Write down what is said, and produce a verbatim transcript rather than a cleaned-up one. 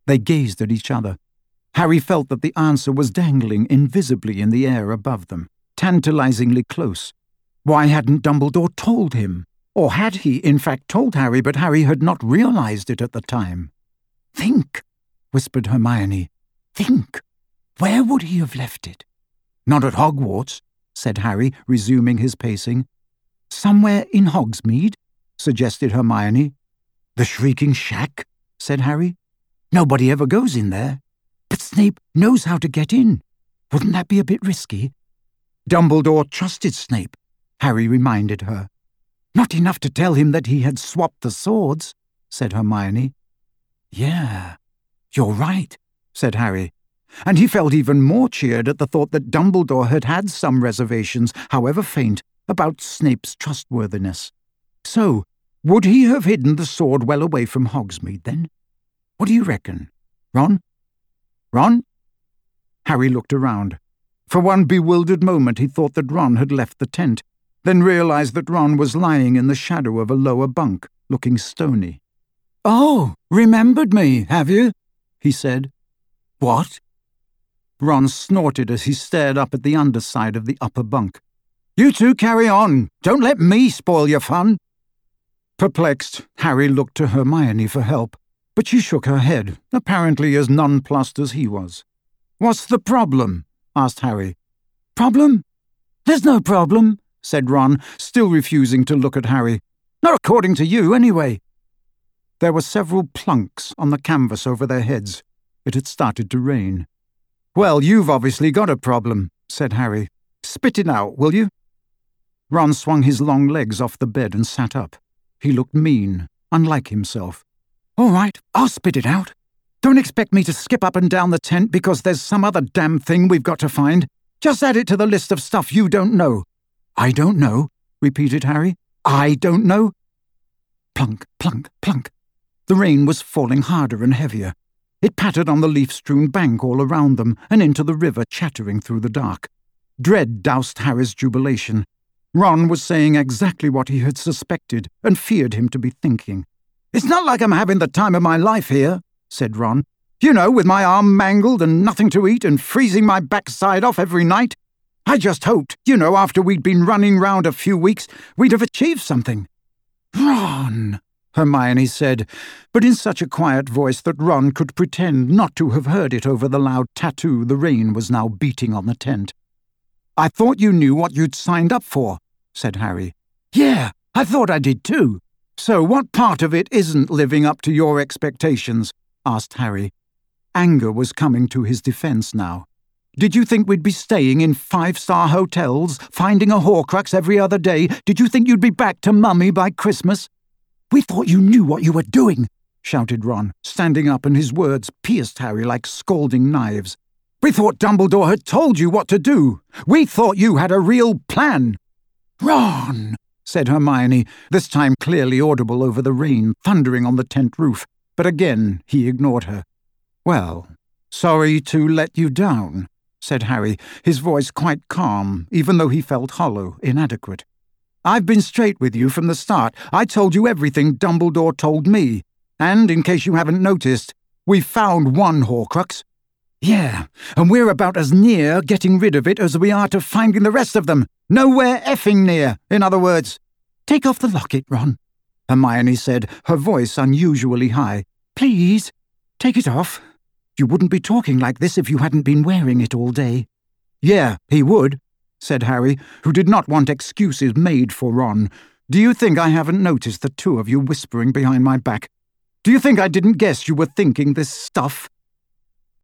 They gazed at each other. Harry felt that the answer was dangling invisibly in the air above them, tantalizingly close. Why hadn't Dumbledore told him? Or had he, in fact, told Harry, but Harry had not realized it at the time? "Think," whispered Hermione. "Think. Where would he have left it?" "Not at Hogwarts," said Harry, resuming his pacing. "Somewhere in Hogsmeade," suggested Hermione. "The Shrieking Shack," said Harry. "Nobody ever goes in there." "But Snape knows how to get in. Wouldn't that be a bit risky?" "Dumbledore trusted Snape," Harry reminded her. "Not enough to tell him that he had swapped the swords," said Hermione. "Yeah, you're right," said Harry, and he felt even more cheered at the thought that Dumbledore had had some reservations, however faint, about Snape's trustworthiness. So, would he have hidden the sword well away from Hogsmeade, then? What do you reckon? Ron? Ron? Harry looked around. For one bewildered moment he thought that Ron had left the tent, then realized that Ron was lying in the shadow of a lower bunk, looking stony. "Oh, remembered me, have you?" he said. "What?" Ron snorted as he stared up at the underside of the upper bunk. "You two carry on. Don't let me spoil your fun." Perplexed, Harry looked to Hermione for help, but she shook her head, apparently as nonplussed as he was. "What's the problem?" asked Harry. "Problem? There's no problem," said Ron, still refusing to look at Harry. "Not according to you, anyway." There were several plunks on the canvas over their heads. It had started to rain. "Well, you've obviously got a problem," said Harry. "Spit it out, will you?" Ron swung his long legs off the bed and sat up. He looked mean, unlike himself. "All right, I'll spit it out. Don't expect me to skip up and down the tent because there's some other damn thing we've got to find. Just add it to the list of stuff you don't know." "I don't know," repeated Harry. "I don't know." Plunk, plunk, plunk. The rain was falling harder and heavier. It pattered on the leaf-strewn bank all around them and into the river, chattering through the dark. Dread doused Harry's jubilation. Ron was saying exactly what he had suspected and feared him to be thinking. "It's not like I'm having the time of my life here," said Ron. "You know, with my arm mangled and nothing to eat and freezing my backside off every night. I just hoped, you know, after we'd been running round a few weeks, we'd have achieved something." "Ron," Hermione said, but in such a quiet voice that Ron could pretend not to have heard it over the loud tattoo the rain was now beating on the tent. "I thought you knew what you'd signed up for," said Harry. "Yeah, I thought I did too. So what part of it isn't living up to your expectations?" asked Harry. Anger was coming to his defense now. "Did you think we'd be staying in five-star hotels, finding a Horcrux every other day? Did you think you'd be back to Mummy by Christmas?" "We thought you knew what you were doing," shouted Ron, standing up, and his words pierced Harry like scalding knives. "We thought Dumbledore had told you what to do. We thought you had a real plan." "Ron," said Hermione, this time clearly audible over the rain thundering on the tent roof, but again he ignored her. "Well, sorry to let you down," said Harry, his voice quite calm, even though he felt hollow, inadequate. "I've been straight with you from the start. I told you everything Dumbledore told me. And, in case you haven't noticed, we found one Horcrux. Yeah, and we're about as near getting rid of it as we are to finding the rest of them. Nowhere effing near, in other words." "Take off the locket, Ron," Hermione said, her voice unusually high. "Please, take it off. You wouldn't be talking like this if you hadn't been wearing it all day." "Yeah, he would," said Harry, who did not want excuses made for Ron. "Do you think I haven't noticed the two of you whispering behind my back? Do you think I didn't guess you were thinking this stuff?